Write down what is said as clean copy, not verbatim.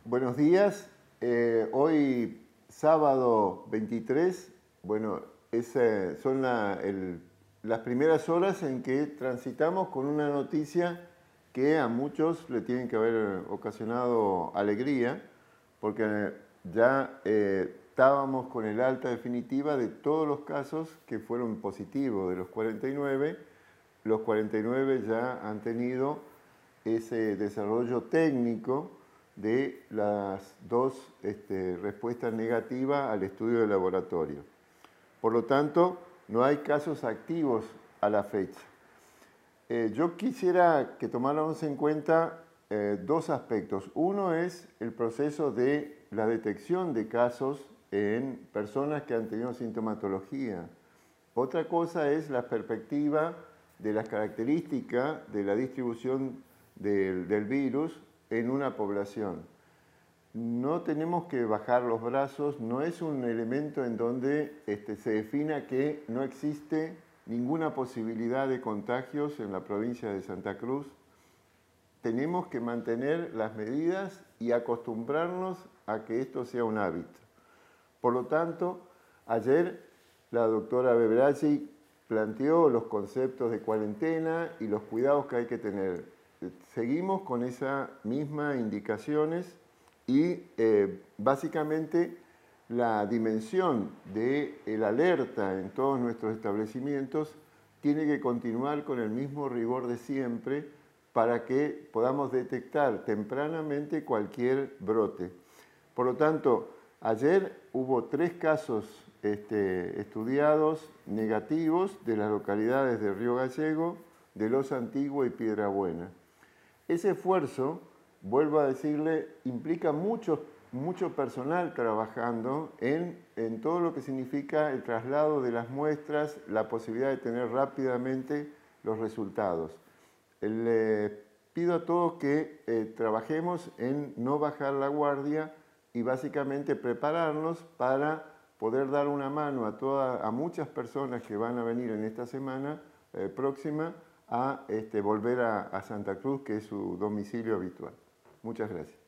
Buenos días. Hoy sábado 23, bueno, son las primeras horas en que transitamos con una noticia que a muchos le tienen que haber ocasionado alegría, porque ya estábamos con el alta definitiva de todos los casos que fueron positivos de los 49. Los 49 ya han tenido ese desarrollo técnico de las dos respuestas negativas al estudio de laboratorio. Por lo tanto, no hay casos activos a la fecha. Yo quisiera que tomáramos en cuenta dos aspectos. Uno es el proceso de la detección de casos en personas que han tenido sintomatología. Otra cosa es la perspectiva de las características de la distribución del virus en una población. No tenemos que bajar los brazos, no es un elemento en donde se defina que no existe ninguna posibilidad de contagios en la provincia de Santa Cruz. Tenemos que mantener las medidas y acostumbrarnos a que esto sea un hábito. Por lo tanto, ayer la doctora Bebracci planteó los conceptos de cuarentena y los cuidados que hay que tener. Seguimos con esas mismas indicaciones y básicamente la dimensión del alerta en todos nuestros establecimientos tiene que continuar con el mismo rigor de siempre para que podamos detectar tempranamente cualquier brote. Por lo tanto, ayer hubo 3 casos estudiados negativos de las localidades de Río Gallego, de Los Antiguos y Piedrabuena. Ese esfuerzo, vuelvo a decirle, implica mucho personal trabajando en todo lo que significa el traslado de las muestras, la posibilidad de tener rápidamente los resultados. Les pido a todos que trabajemos en no bajar la guardia y básicamente prepararnos para poder dar una mano a muchas personas que van a venir en esta semana próxima a volver a Santa Cruz, que es su domicilio habitual. Muchas gracias.